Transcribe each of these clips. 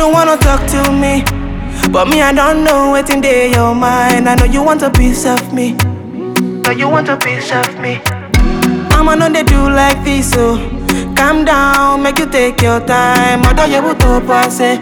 you wanna talk to me, but me I don't know what's in your mind. I know you want a piece of me. Know you want a piece of me. I'ma know they do like this, so calm down, make you take your time. Although you would pass it,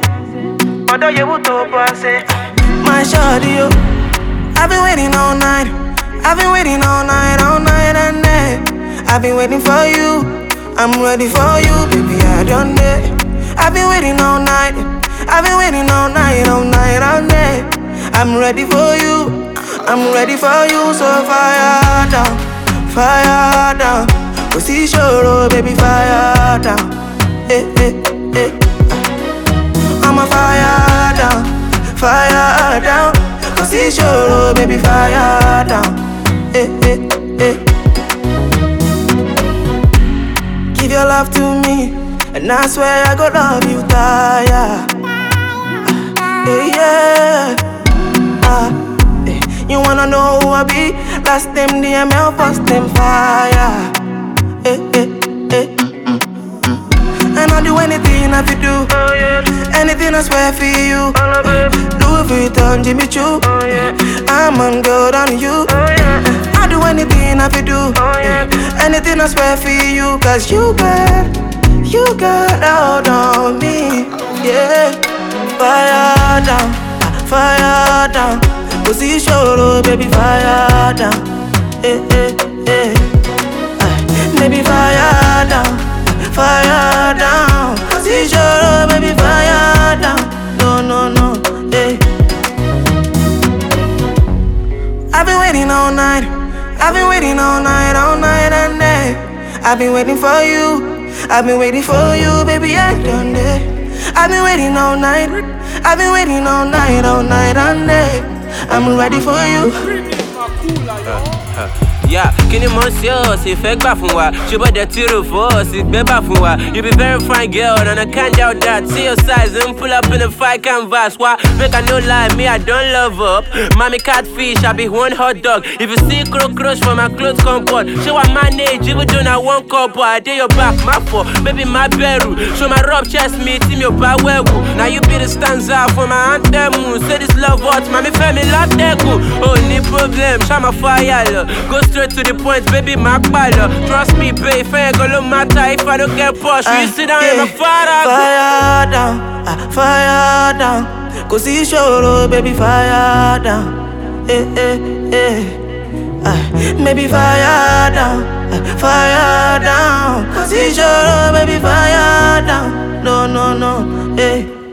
my shorty, you. I've been waiting all night. I've been waiting all night and day. I've been waiting for you. I'm ready for you, baby. I don't dare. I've been waiting all night. I've been waiting all night and day. I'm ready for you. I'm ready for you. So fire down, fire down. Cause it's your baby, fire down. Eh, eh, eh. I'm a fire down, fire down. Cause it's your baby, fire down. Eh, eh, eh. Give your love to me, and I swear I go love you, tire. Yeah. You wanna know who I be? Last them DML, first them fire. And I'll do anything I fi do. Anything I swear for you. Louis Vuitton, Jimmy Choo. I'm on good on you. I'll do anything I fi do. Anything I swear for you. Cause you got out on me. Yeah. Fire down, fire down. Cause it's your baby, fire down. Eh, eh, eh. Baby, fire down, fire down. Cause it's your baby, fire down. No, no, no, eh. I've been waiting all night. I've been waiting all night and day. I've been waiting for you. I've been waiting for you, baby, I done it. I've been waiting all night. I've been waiting all night and day. I'm ready for you. Yeah, kí ni mo ń ṣe ọ́ sì fẹ́ gbà fún wa? Ṣùgbọ́n dẹ̀ tí rò fọ́ ọ́ sì gbé bà fún wa. You be very fine girl and I can't doubt that. See your size and pull up in a fight canvas. Why? Make I no lie, me I don't love up. Mommy catfish, I be one hot dog. If you see cockroach from my clothes comfort, show I manage, even though I won't couple. I did your back, my fault, baby my beru. Show my rub chest me, team your power. Now you be the stanza for my anthem. Say this love hot, mommy family love deku. Only problem, show my fire. Go straight to the point, baby, my pile. Trust me, babe, if I ain't gonna matter if I don't get pushed. You sit down in my fire. Fire down, fire down. Cause it's your baby, fire down. Eh, eh, eh. Maybe fire down, fire down. Cause it's your baby, fire down. No, no, no, eh.